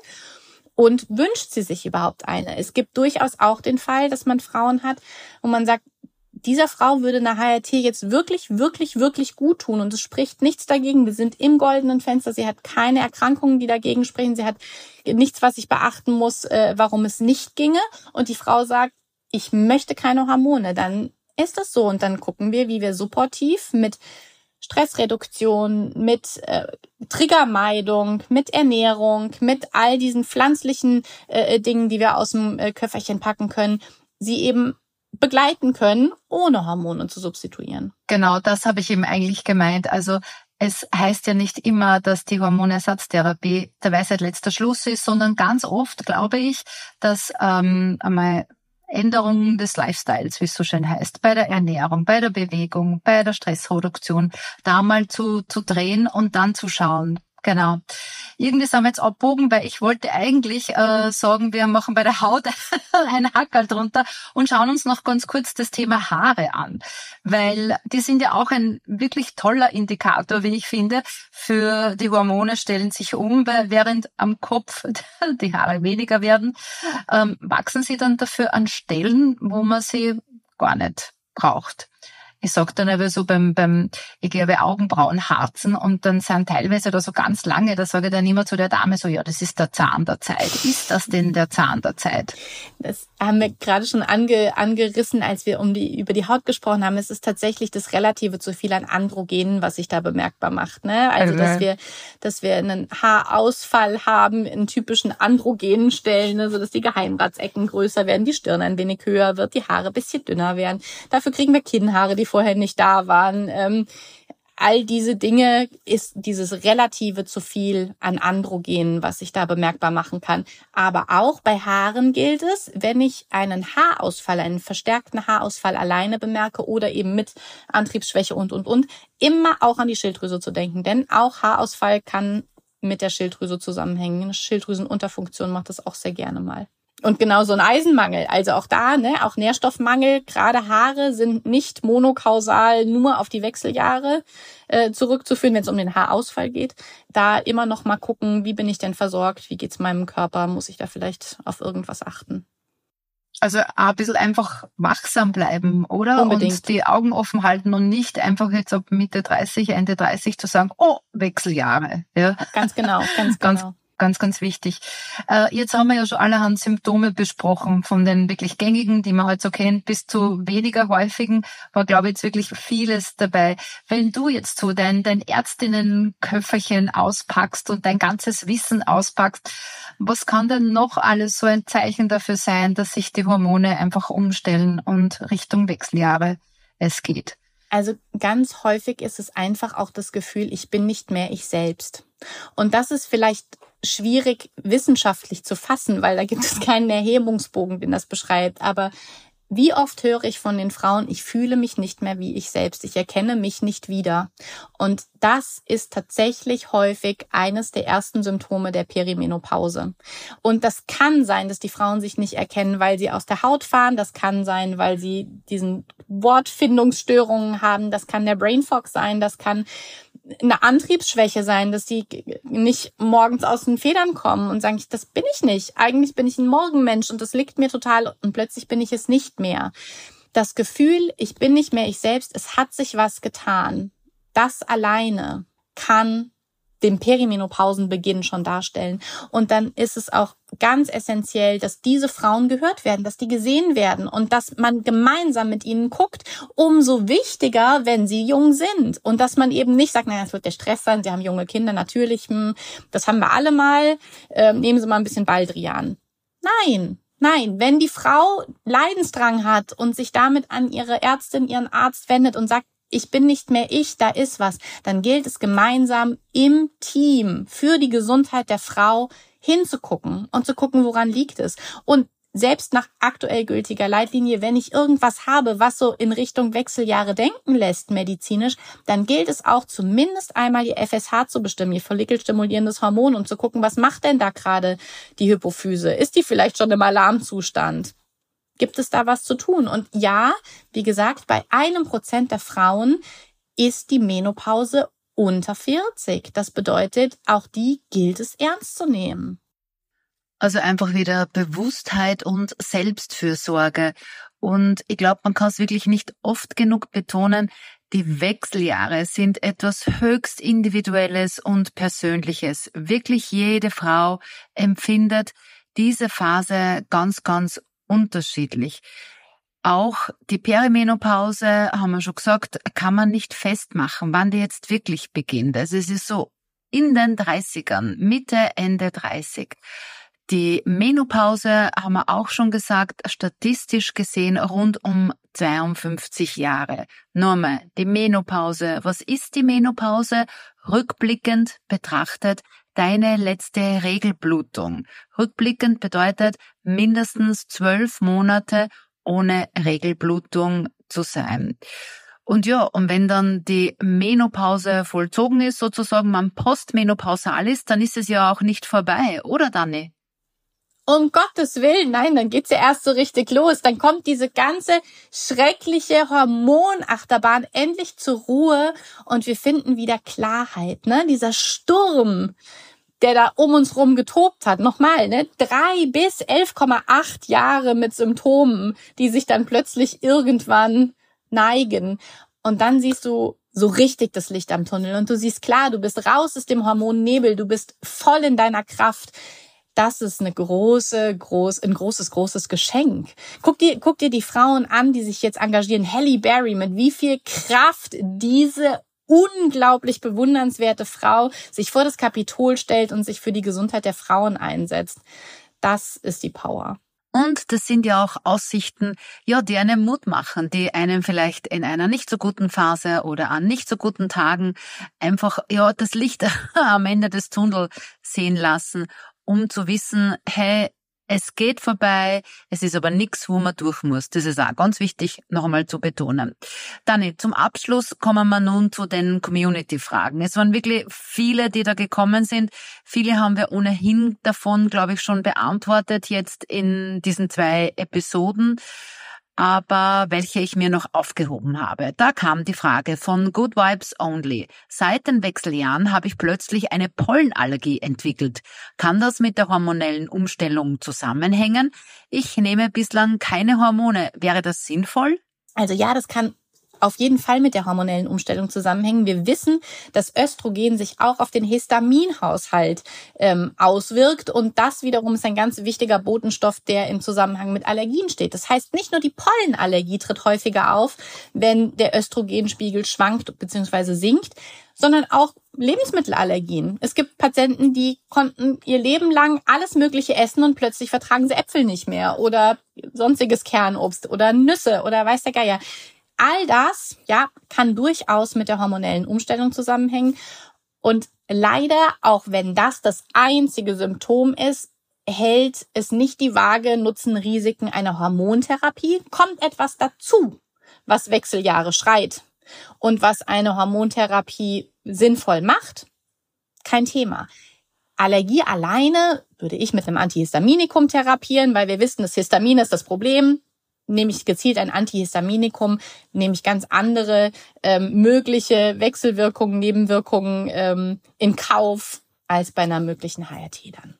Und wünscht sie sich überhaupt eine? Es gibt durchaus auch den Fall, dass man Frauen hat, wo man sagt, dieser Frau würde eine H R T jetzt wirklich, wirklich, wirklich gut tun. Und es spricht nichts dagegen. Wir sind im goldenen Fenster. Sie hat keine Erkrankungen, die dagegen sprechen. Sie hat nichts, was ich beachten muss, warum es nicht ginge. Und die Frau sagt, ich möchte keine Hormone. Dann ist das so. Und dann gucken wir, wie wir supportiv mit Stressreduktion, mit äh, Triggermeidung, mit Ernährung, mit all diesen pflanzlichen äh, Dingen, die wir aus dem äh, Köfferchen packen können, sie eben begleiten können, ohne Hormone zu substituieren. Genau, das habe ich eben eigentlich gemeint. Also es heißt ja nicht immer, dass die Hormonersatztherapie der Weisheit letzter Schluss ist, sondern ganz oft glaube ich, dass ähm, einmal Änderungen des Lifestyles, wie es so schön heißt, bei der Ernährung, bei der Bewegung, bei der Stressreduktion, da mal zu, zu drehen und dann zu schauen. Genau. Irgendwie sind wir jetzt abbogen, weil ich wollte eigentlich äh, sagen, wir machen bei der Haut einen Hackerl drunter und schauen uns noch ganz kurz das Thema Haare an, weil die sind ja auch ein wirklich toller Indikator, wie ich finde, für die Hormone stellen sich um, weil während am Kopf die Haare weniger werden, ähm, wachsen sie dann dafür an Stellen, wo man sie gar nicht braucht. Ich sag dann aber so beim, beim, ich glaube, Augenbrauenharzen, und dann sind teilweise da so ganz lange, da sage ich dann immer zu der Dame so, ja, das ist der Zahn der Zeit. Ist das denn der Zahn der Zeit? Das haben wir gerade schon ange, angerissen, als wir um die, über die Haut gesprochen haben. Es ist tatsächlich das relative zu viel an Androgenen, was sich da bemerkbar macht, ne? Also, dass wir, dass wir einen Haarausfall haben in typischen androgenen Stellen, also dass die Geheimratsecken größer werden, die Stirn ein wenig höher wird, die Haare ein bisschen dünner werden. Dafür kriegen wir Kinnhaare, die vorher nicht da waren. Ähm, all diese Dinge ist dieses relative zu viel an Androgenen, was sich da bemerkbar machen kann. Aber auch bei Haaren gilt es, wenn ich einen Haarausfall, einen verstärkten Haarausfall alleine bemerke oder eben mit Antriebsschwäche und, und, und, immer auch an die Schilddrüse zu denken. Denn auch Haarausfall kann mit der Schilddrüse zusammenhängen. Eine Schilddrüsenunterfunktion macht das auch sehr gerne mal. Und genau so ein Eisenmangel, also auch da, ne, auch Nährstoffmangel, gerade Haare sind nicht monokausal nur auf die Wechseljahre äh, zurückzuführen, wenn es um den Haarausfall geht. Da immer noch mal gucken, wie bin ich denn versorgt, wie geht's meinem Körper, muss ich da vielleicht auf irgendwas achten? Also ein bisschen einfach wachsam bleiben, oder? Unbedingt. Und die Augen offen halten und nicht einfach jetzt ab Mitte dreißig, Ende dreißig zu sagen, oh, Wechseljahre. Ja. Ganz genau, ganz ganz, genau. Ganz, ganz wichtig. Äh, jetzt haben wir ja schon allerhand Symptome besprochen, von den wirklich gängigen, die man halt so kennt, bis zu weniger häufigen, war, glaube ich, jetzt wirklich vieles dabei. Wenn du jetzt so dein, dein Ärztinnenköfferchen auspackst und dein ganzes Wissen auspackst, was kann denn noch alles so ein Zeichen dafür sein, dass sich die Hormone einfach umstellen und Richtung Wechseljahre es geht? Also ganz häufig ist es einfach auch das Gefühl, ich bin nicht mehr ich selbst. Und das ist vielleicht schwierig wissenschaftlich zu fassen, weil da gibt es keinen Erhebungsbogen, den das beschreibt. Aber Wie oft höre ich von den Frauen, ich fühle mich nicht mehr wie ich selbst, ich erkenne mich nicht wieder. Und das ist tatsächlich häufig eines der ersten Symptome der Perimenopause. Und das kann sein, dass die Frauen sich nicht erkennen, weil sie aus der Haut fahren. Das kann sein, weil sie diesen Wortfindungsstörungen haben. Das kann der Brain Fog sein. Das kann eine Antriebsschwäche sein, dass sie nicht morgens aus den Federn kommen und sagen, das bin ich nicht. Eigentlich bin ich ein Morgenmensch und das liegt mir total und plötzlich bin ich es nicht mehr. Das Gefühl, ich bin nicht mehr ich selbst, es hat sich was getan. Das alleine kann den Perimenopausenbeginn schon darstellen. Und dann ist es auch ganz essentiell, dass diese Frauen gehört werden, dass die gesehen werden und dass man gemeinsam mit ihnen guckt. Umso wichtiger, wenn sie jung sind. Und dass man eben nicht sagt, naja, es wird der Stress sein, sie haben junge Kinder, natürlich, das haben wir alle mal, äh, nehmen Sie mal ein bisschen Baldrian. Nein, nein, wenn die Frau Leidensdrang hat und sich damit an ihre Ärztin, ihren Arzt wendet und sagt, ich bin nicht mehr ich, da ist was, dann gilt es gemeinsam im Team für die Gesundheit der Frau hinzugucken und zu gucken, woran liegt es. Und selbst nach aktuell gültiger Leitlinie, wenn ich irgendwas habe, was so in Richtung Wechseljahre denken lässt, medizinisch, dann gilt es auch zumindest einmal ihr F S H zu bestimmen, ihr follikelstimulierendes Hormon, und zu gucken, was macht denn da gerade die Hypophyse? Ist die vielleicht schon im Alarmzustand? Gibt es da was zu tun? Und ja, wie gesagt, bei einem Prozent der Frauen ist die Menopause unter vierzig. Das bedeutet, auch die gilt es ernst zu nehmen. Also einfach wieder Bewusstheit und Selbstfürsorge. Und ich glaube, man kann es wirklich nicht oft genug betonen, die Wechseljahre sind etwas höchst Individuelles und Persönliches. Wirklich jede Frau empfindet diese Phase ganz, ganz unterschiedlich. Auch die Perimenopause, haben wir schon gesagt, kann man nicht festmachen, wann die jetzt wirklich beginnt. Also es ist so in den dreißigern, Mitte, Ende dreißig. Die Menopause, haben wir auch schon gesagt, statistisch gesehen rund um zweiundfünfzig Jahre. Nochmal, die Menopause. Was ist die Menopause? Rückblickend betrachtet deine letzte Regelblutung. Rückblickend bedeutet mindestens zwölf Monate ohne Regelblutung zu sein. Und ja, und wenn dann die Menopause vollzogen ist, sozusagen man postmenopausal ist, dann ist es ja auch nicht vorbei, oder Dani? Um Gottes Willen, nein, dann geht's ja erst so richtig los. Dann kommt diese ganze schreckliche Hormonachterbahn endlich zur Ruhe und wir finden wieder Klarheit, ne? Dieser Sturm, der da um uns rum getobt hat. Nochmal, ne? Drei bis elf Komma acht Jahre mit Symptomen, die sich dann plötzlich irgendwann neigen. Und dann siehst du so richtig das Licht am Tunnel und du siehst klar, du bist raus aus dem Hormonnebel, du bist voll in deiner Kraft. Das ist eine große, groß, ein großes, großes Geschenk. Guck dir, guck dir die Frauen an, die sich jetzt engagieren. Halle Berry, mit wie viel Kraft diese unglaublich bewundernswerte Frau sich vor das Kapitol stellt und sich für die Gesundheit der Frauen einsetzt. Das ist die Power. Und das sind ja auch Aussichten, ja, die einem Mut machen, die einem vielleicht in einer nicht so guten Phase oder an nicht so guten Tagen einfach, ja, das Licht am Ende des Tunnels sehen lassen, um zu wissen, hey, es geht vorbei, es ist aber nichts, wo man durch muss. Das ist auch ganz wichtig, noch einmal zu betonen. Dani, zum Abschluss kommen wir nun zu den Community-Fragen. Es waren wirklich viele, die da gekommen sind. Viele haben wir ohnehin davon, glaube ich, schon beantwortet jetzt in diesen zwei Episoden. Aber welche ich mir noch aufgehoben habe. Da kam die Frage von Good Vibes Only. Seit den Wechseljahren habe ich plötzlich eine Pollenallergie entwickelt. Kann das mit der hormonellen Umstellung zusammenhängen? Ich nehme bislang keine Hormone. Wäre das sinnvoll? Also ja, das kann auf jeden Fall mit der hormonellen Umstellung zusammenhängen. Wir wissen, dass Östrogen sich auch auf den Histaminhaushalt ähm, auswirkt und das wiederum ist ein ganz wichtiger Botenstoff, der im Zusammenhang mit Allergien steht. Das heißt, nicht nur die Pollenallergie tritt häufiger auf, wenn der Östrogenspiegel schwankt bzw. sinkt, sondern auch Lebensmittelallergien. Es gibt Patienten, die konnten ihr Leben lang alles Mögliche essen und plötzlich vertragen sie Äpfel nicht mehr oder sonstiges Kernobst oder Nüsse oder weiß der Geier. All das, ja, kann durchaus mit der hormonellen Umstellung zusammenhängen. Und leider, auch wenn das das einzige Symptom ist, hält es nicht die Waage, Nutzen, Risiken einer Hormontherapie, kommt etwas dazu, was Wechseljahre schreit und was eine Hormontherapie sinnvoll macht, kein Thema. Allergie alleine würde ich mit einem Antihistaminikum therapieren, weil wir wissen, das Histamin ist das Problem. Nehme ich gezielt ein Antihistaminikum, nehme ich ganz andere ähm, mögliche Wechselwirkungen, Nebenwirkungen ähm, in Kauf als bei einer möglichen H R T dann.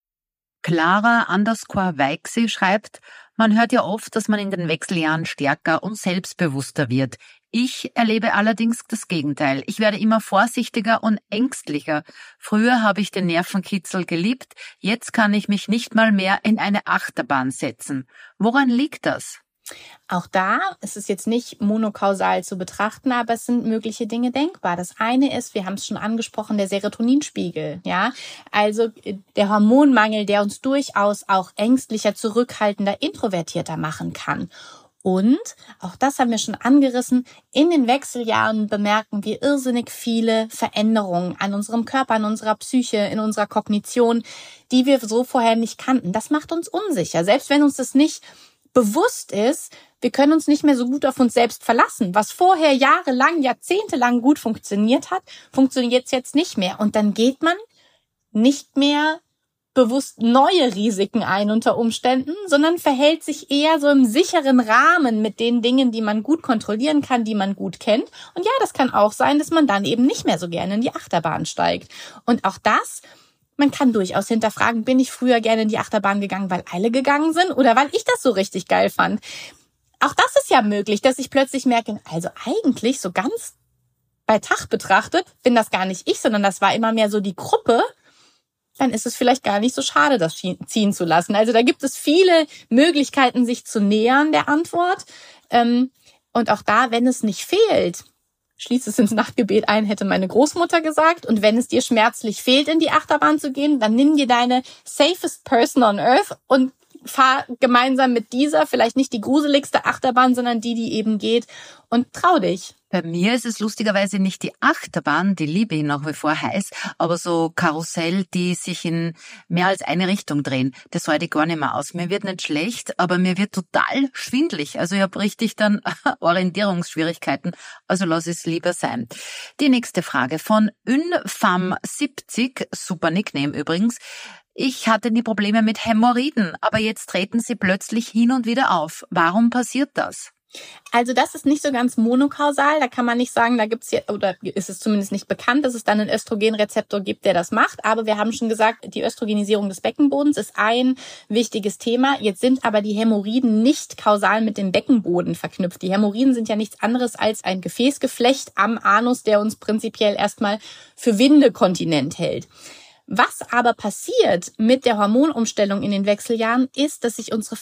Clara underscore Weichsee schreibt, man hört ja oft, dass man in den Wechseljahren stärker und selbstbewusster wird. Ich erlebe allerdings das Gegenteil. Ich werde immer vorsichtiger und ängstlicher. Früher habe ich den Nervenkitzel geliebt, jetzt kann ich mich nicht mal mehr in eine Achterbahn setzen. Woran liegt das? Auch da ist es jetzt nicht monokausal zu betrachten, aber es sind mögliche Dinge denkbar. Das eine ist, wir haben es schon angesprochen, der Serotoninspiegel, ja. Also der Hormonmangel, der uns durchaus auch ängstlicher, zurückhaltender, introvertierter machen kann. Und, auch das haben wir schon angerissen, in den Wechseljahren bemerken wir irrsinnig viele Veränderungen an unserem Körper, an unserer Psyche, in unserer Kognition, die wir so vorher nicht kannten. Das macht uns unsicher. Selbst wenn uns das nicht bewusst ist, wir können uns nicht mehr so gut auf uns selbst verlassen. Was vorher jahrelang, jahrzehntelang gut funktioniert hat, funktioniert jetzt nicht mehr. Und dann geht man nicht mehr bewusst neue Risiken ein unter Umständen, sondern verhält sich eher so im sicheren Rahmen mit den Dingen, die man gut kontrollieren kann, die man gut kennt. Und ja, das kann auch sein, dass man dann eben nicht mehr so gerne in die Achterbahn steigt. Und auch das, man kann durchaus hinterfragen, bin ich früher gerne in die Achterbahn gegangen, weil alle gegangen sind oder weil ich das so richtig geil fand. Auch das ist ja möglich, dass ich plötzlich merke, also eigentlich so ganz bei Tag betrachtet, bin das gar nicht ich, sondern das war immer mehr so die Gruppe. Dann ist es vielleicht gar nicht so schade, das ziehen zu lassen. Also da gibt es viele Möglichkeiten, sich zu nähern der Antwort. Und auch da, wenn es nicht fehlt, schließ es ins Nachtgebet ein, hätte meine Großmutter gesagt. Und wenn es dir schmerzlich fehlt, in die Achterbahn zu gehen, dann nimm dir deine safest person on earth und fahr gemeinsam mit dieser, vielleicht nicht die gruseligste Achterbahn, sondern die, die eben geht, und trau dich. Bei mir ist es lustigerweise nicht die Achterbahn, die liebe ich nach wie vor heiß, aber so Karussell, die sich in mehr als eine Richtung drehen. Das halte ich gar nicht mehr aus. Mir wird nicht schlecht, aber mir wird total schwindelig. Also ich habe richtig dann Orientierungsschwierigkeiten. Also lass es lieber sein. Die nächste Frage von Ünfam siebzig, super Nickname übrigens. Ich hatte nie Probleme mit Hämorrhoiden, aber jetzt treten sie plötzlich hin und wieder auf. Warum passiert das? Also das ist nicht so ganz monokausal, da kann man nicht sagen, da gibt's ja, oder ist es zumindest nicht bekannt, dass es dann einen Östrogenrezeptor gibt, der das macht, aber wir haben schon gesagt, die Östrogenisierung des Beckenbodens ist ein wichtiges Thema. Jetzt sind aber die Hämorrhoiden nicht kausal mit dem Beckenboden verknüpft. Die Hämorrhoiden sind ja nichts anderes als ein Gefäßgeflecht am Anus, der uns prinzipiell erstmal für windekontinent hält. Was aber passiert mit der Hormonumstellung in den Wechseljahren ist, dass sich unsere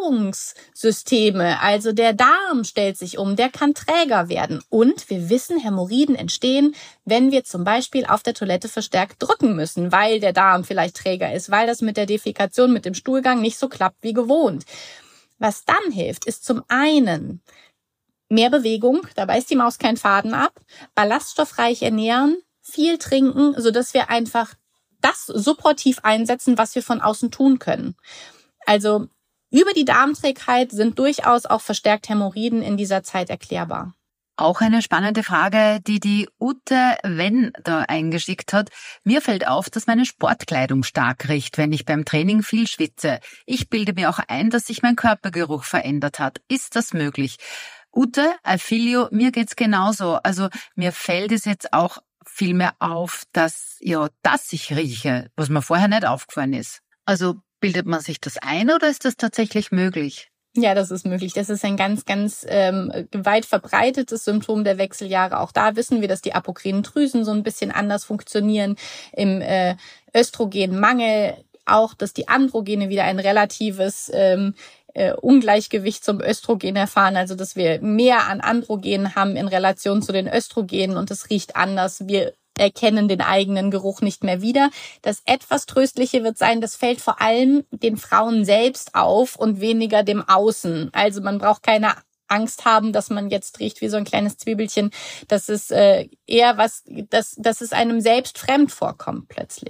Verdauungssysteme, also der Darm stellt sich um, der kann träger werden. Und wir wissen, Hämorrhoiden entstehen, wenn wir zum Beispiel auf der Toilette verstärkt drücken müssen, weil der Darm vielleicht träger ist, weil das mit der Defekation, mit dem Stuhlgang nicht so klappt wie gewohnt. Was dann hilft, ist zum einen mehr Bewegung, da beißt die Maus keinen Faden ab, ballaststoffreich ernähren, viel trinken, sodass wir einfach das supportiv einsetzen, was wir von außen tun können. Also über die Darmträgheit sind durchaus auch verstärkt Hämorrhoiden in dieser Zeit erklärbar. Auch eine spannende Frage, die die Ute Wenn da eingeschickt hat. Mir fällt auf, dass meine Sportkleidung stark riecht, wenn ich beim Training viel schwitze. Ich bilde mir auch ein, dass sich mein Körpergeruch verändert hat. Ist das möglich? Ute, Filio, mir geht's genauso. Also mir fällt es jetzt auch viel mehr auf, dass ja, dass ich rieche, was mir vorher nicht aufgefallen ist. Also bildet man sich das ein oder ist das tatsächlich möglich? Ja, das ist möglich. Das ist ein ganz, ganz ähm, weit verbreitetes Symptom der Wechseljahre. Auch da wissen wir, dass die apokrinen Drüsen so ein bisschen anders funktionieren. Im äh, Östrogenmangel auch, dass die Androgene wieder ein relatives ähm, äh, Ungleichgewicht zum Östrogen erfahren. Also, dass wir mehr an Androgenen haben in Relation zu den Östrogenen und es riecht anders. Wir erkennen den eigenen Geruch nicht mehr wieder. Das etwas Tröstliche wird sein, das fällt vor allem den Frauen selbst auf und weniger dem Außen. Also man braucht keine Angst haben, dass man jetzt riecht wie so ein kleines Zwiebelchen. Das ist äh, eher was, dass, dass es einem selbst fremd vorkommt plötzlich.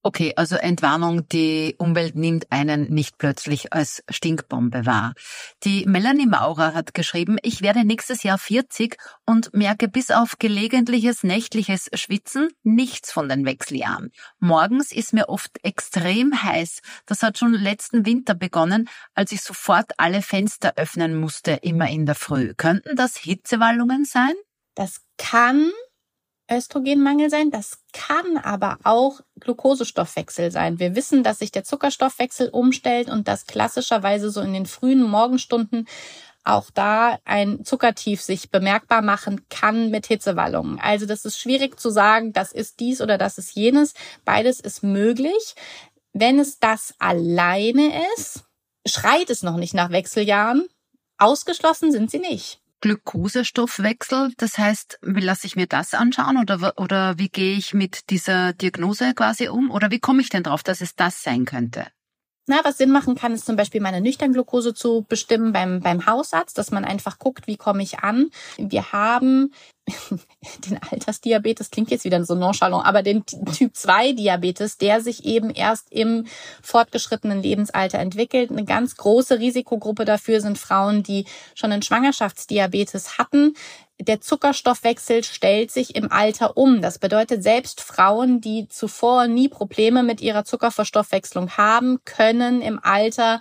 Okay, also Entwarnung, die Umwelt nimmt einen nicht plötzlich als Stinkbombe wahr. Die Melanie Maurer hat geschrieben, ich werde nächstes Jahr vierzig und merke bis auf gelegentliches nächtliches Schwitzen nichts von den Wechseljahren. Morgens ist mir oft extrem heiß. Das hat schon letzten Winter begonnen, als ich sofort alle Fenster öffnen musste, immer in der Früh. Könnten das Hitzewallungen sein? Das kann Östrogenmangel sein, das kann aber auch Glukosestoffwechsel sein. Wir wissen, dass sich der Zuckerstoffwechsel umstellt und dass klassischerweise so in den frühen Morgenstunden auch da ein Zuckertief sich bemerkbar machen kann mit Hitzewallungen. Also das ist schwierig zu sagen, das ist dies oder das ist jenes. Beides ist möglich. Wenn es das alleine ist, schreit es noch nicht nach Wechseljahren. Ausgeschlossen sind sie nicht. Glukosestoffwechsel, das heißt, wie lasse ich mir das anschauen oder, oder wie gehe ich mit dieser Diagnose quasi um oder wie komme ich denn drauf, dass es das sein könnte? Na, was Sinn machen kann, ist zum Beispiel meine Nüchternglucose zu bestimmen beim, beim Hausarzt, dass man einfach guckt, wie komme ich an. Wir haben den Altersdiabetes, klingt jetzt wieder so nonchalant, aber den Typ zwei Diabetes, der sich eben erst im fortgeschrittenen Lebensalter entwickelt. Eine ganz große Risikogruppe dafür sind Frauen, die schon einen Schwangerschaftsdiabetes hatten. Der Zuckerstoffwechsel stellt sich im Alter um. Das bedeutet, selbst Frauen, die zuvor nie Probleme mit ihrer Zuckerverstoffwechslung haben, können im Alter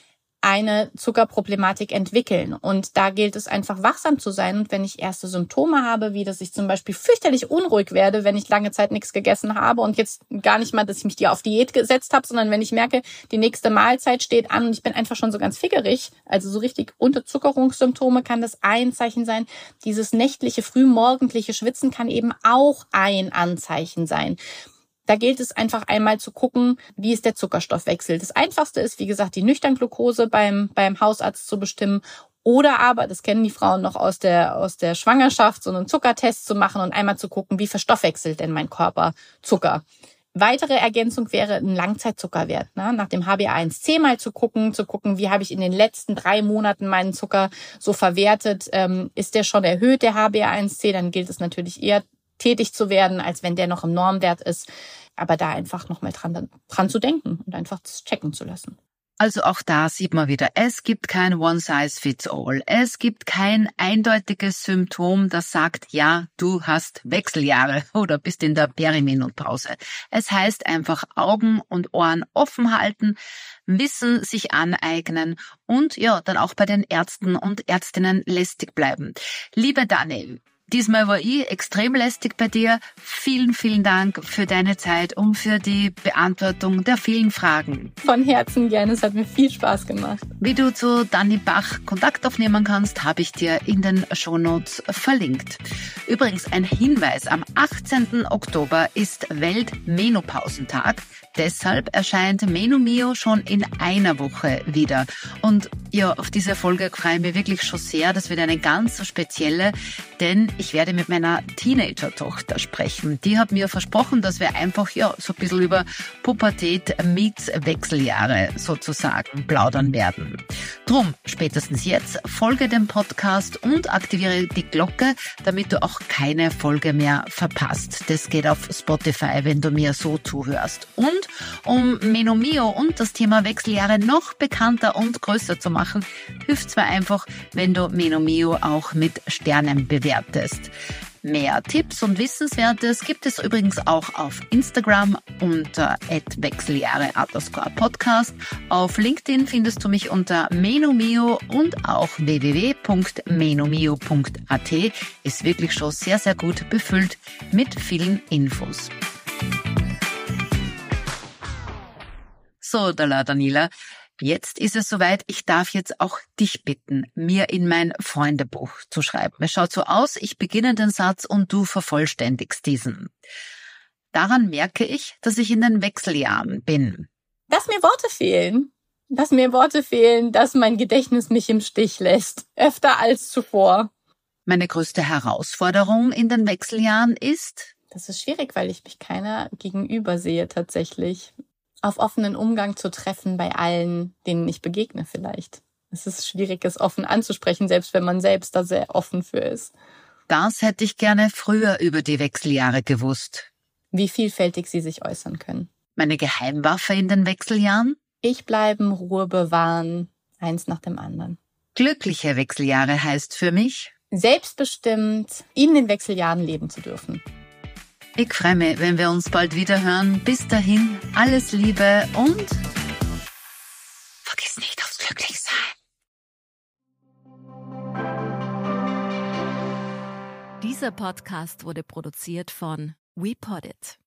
eine Zuckerproblematik entwickeln. Und da gilt es einfach wachsam zu sein. Und wenn ich erste Symptome habe, wie dass ich zum Beispiel fürchterlich unruhig werde, wenn ich lange Zeit nichts gegessen habe und jetzt gar nicht mal, dass ich mich die auf Diät gesetzt habe, sondern wenn ich merke, die nächste Mahlzeit steht an und ich bin einfach schon so ganz fickerig, also so richtig Unterzuckerungssymptome, kann das ein Zeichen sein. Dieses nächtliche, frühmorgendliche Schwitzen kann eben auch ein Anzeichen sein. Da gilt es einfach einmal zu gucken, wie ist der Zuckerstoffwechsel. Das Einfachste ist, wie gesagt, die Nüchternglucose beim, beim Hausarzt zu bestimmen. Oder aber, das kennen die Frauen noch aus der, aus der Schwangerschaft, so einen Zuckertest zu machen und einmal zu gucken, wie verstoffwechselt denn mein Körper Zucker. Weitere Ergänzung wäre ein Langzeitzuckerwert. Ne? Nach dem H b A eins C mal zu gucken, zu gucken, wie habe ich in den letzten drei Monaten meinen Zucker so verwertet. Ähm, ist der schon erhöht, der H b A eins C, dann gilt es natürlich eher tätig zu werden, als wenn der noch im Normwert ist. Aber da einfach nochmal dran, dran zu denken und einfach das checken zu lassen. Also auch da sieht man wieder, es gibt kein One-Size-Fits-All. Es gibt kein eindeutiges Symptom, das sagt, ja, du hast Wechseljahre oder bist in der Perimenopause. Es heißt einfach Augen und Ohren offen halten, Wissen sich aneignen und ja, dann auch bei den Ärzten und Ärztinnen lästig bleiben. Liebe Dani, diesmal war ich extrem lästig bei dir. Vielen, vielen Dank für deine Zeit und für die Beantwortung der vielen Fragen. Von Herzen gerne, es hat mir viel Spaß gemacht. Wie du zu Dani Bach Kontakt aufnehmen kannst, habe ich dir in den Shownotes verlinkt. Übrigens ein Hinweis, am achtzehnten Oktober ist Weltmenopausentag. Deshalb erscheint Menomio schon in einer Woche wieder. Und ja, auf diese Folge freue ich mich wirklich schon sehr. Das wird eine ganz spezielle, denn ich werde mit meiner Teenager-Tochter sprechen. Die hat mir versprochen, dass wir einfach ja so ein bisschen über Pubertät meets Wechseljahre sozusagen plaudern werden. Drum, spätestens jetzt, folge dem Podcast und aktiviere die Glocke, damit du auch keine Folge mehr verpasst. Das geht auf Spotify, wenn du mir so zuhörst. Und um Menomio und das Thema Wechseljahre noch bekannter und größer zu machen, hilft zwar einfach, wenn du Menomio auch mit Sternen bewertest. Mehr Tipps und Wissenswertes gibt es übrigens auch auf Instagram unter at wechseljahre underscore podcast. Auf LinkedIn findest du mich unter Menomio und auch w w w punkt menomio punkt a t ist wirklich schon sehr, sehr gut befüllt mit vielen Infos. So, Dala Daniela, jetzt ist es soweit, ich darf jetzt auch dich bitten, mir in mein Freundebuch zu schreiben. Es schaut so aus, ich beginne den Satz und du vervollständigst diesen. Daran merke ich, dass ich in den Wechseljahren bin. Dass mir Worte fehlen. Dass mir Worte fehlen, dass mein Gedächtnis mich im Stich lässt. Öfter als zuvor. Meine größte Herausforderung in den Wechseljahren ist? Das ist schwierig, weil ich mich keiner gegenüber sehe tatsächlich. Auf offenen Umgang zu treffen bei allen, denen ich begegne vielleicht. Es ist schwierig, es offen anzusprechen, selbst wenn man selbst da sehr offen für ist. Das hätte ich gerne früher über die Wechseljahre gewusst. Wie vielfältig sie sich äußern können. Meine Geheimwaffe in den Wechseljahren? Ich bleiben, Ruhe bewahren, eins nach dem anderen. Glückliche Wechseljahre heißt für mich, selbstbestimmt in den Wechseljahren leben zu dürfen. Ich freue mich, wenn wir uns bald wieder hören. Bis dahin, alles Liebe und vergiss nicht aufs Glücklichsein. Dieser Podcast wurde produziert von WePoddit.